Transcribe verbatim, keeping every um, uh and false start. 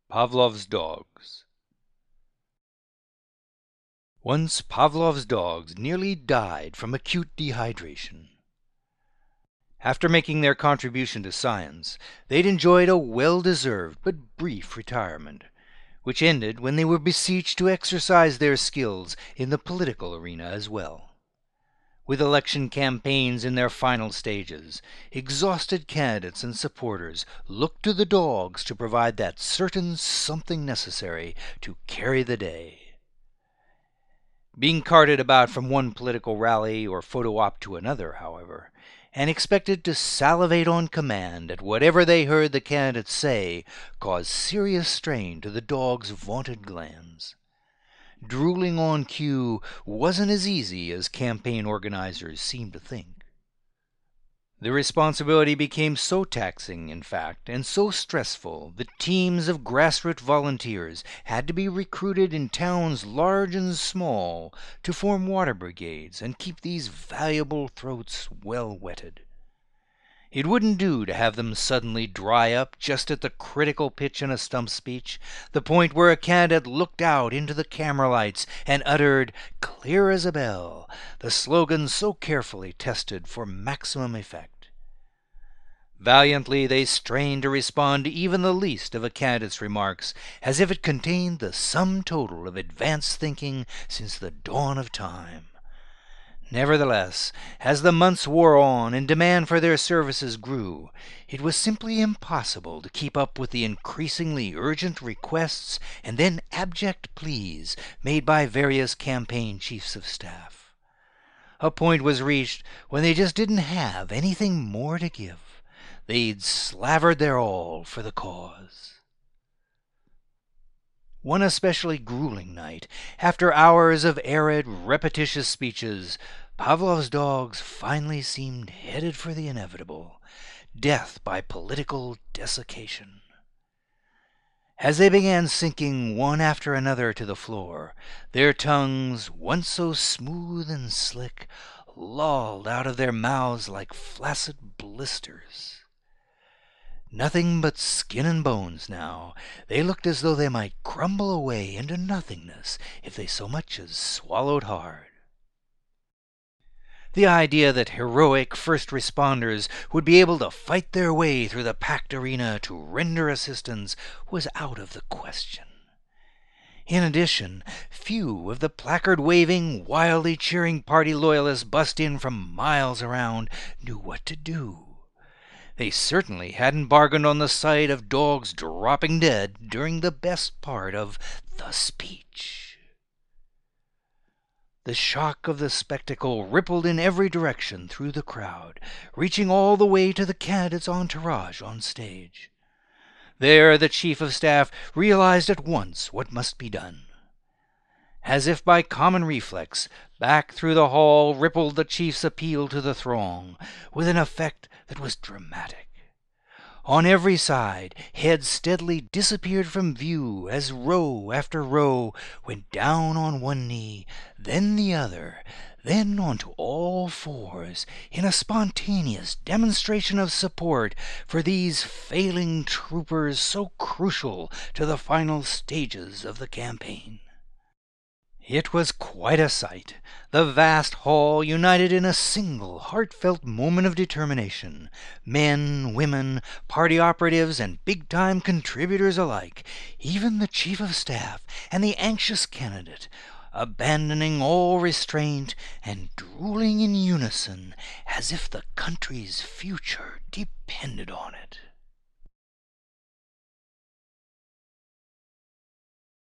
Pavlov's Dogs. Once Pavlov's dogs nearly died from acute dehydration. After making their contribution to science, they'd enjoyed a well-deserved but brief retirement, which ended when they were beseeched to exercise their skills in the political arena as well. With election campaigns in their final stages, exhausted candidates and supporters looked to the dogs to provide that certain something necessary to carry the day. Being carted about from one political rally or photo op to another, however, and expected to salivate on command at whatever they heard the candidates say, caused serious strain to the dogs' vaunted glands. Drooling on cue wasn't as easy as campaign organizers seemed to think. The responsibility became so taxing, in fact, and so stressful that teams of grassroots volunteers had to be recruited in towns large and small to form water brigades and keep these valuable throats well wetted. It wouldn't do to have them suddenly dry up just at the critical pitch in a stump speech, the point where a candidate looked out into the camera lights and uttered, clear as a bell, the slogan so carefully tested for maximum effect. Valiantly they strained to respond to even the least of a candidate's remarks, as if it contained the sum total of advanced thinking since the dawn of time. Nevertheless, as the months wore on and demand for their services grew, it was simply impossible to keep up with the increasingly urgent requests and then abject pleas made by various campaign chiefs of staff. A point was reached when they just didn't have anything more to give. They'd slavered their all for the cause. One especially grueling night, after hours of arid, repetitious speeches, Pavlov's dogs finally seemed headed for the inevitable, death by political desiccation. As they began sinking one after another to the floor, their tongues, once so smooth and slick, lolled out of their mouths like flaccid blisters. Nothing but skin and bones now, they looked as though they might crumble away into nothingness if they so much as swallowed hard. The idea that heroic first responders would be able to fight their way through the packed arena to render assistance was out of the question. In addition, few of the placard-waving, wildly cheering party loyalists bussed in from miles around knew what to do. They certainly hadn't bargained on the sight of dogs dropping dead during the best part of the speech. The shock of the spectacle rippled in every direction through the crowd, reaching all the way to the candidate's entourage on stage. There the chief of staff realized at once what must be done. As if by common reflex, back through the hall rippled the chief's appeal to the throng, with an effect that was dramatic. On every side, heads steadily disappeared from view as row after row went down on one knee, then the other, then onto all fours, in a spontaneous demonstration of support for these failing troopers so crucial to the final stages of the campaign. It was quite a sight, the vast hall united in a single heartfelt moment of determination, men, women, party operatives, and big-time contributors alike, even the chief of staff and the anxious candidate, abandoning all restraint and drooling in unison as if the country's future depended on it.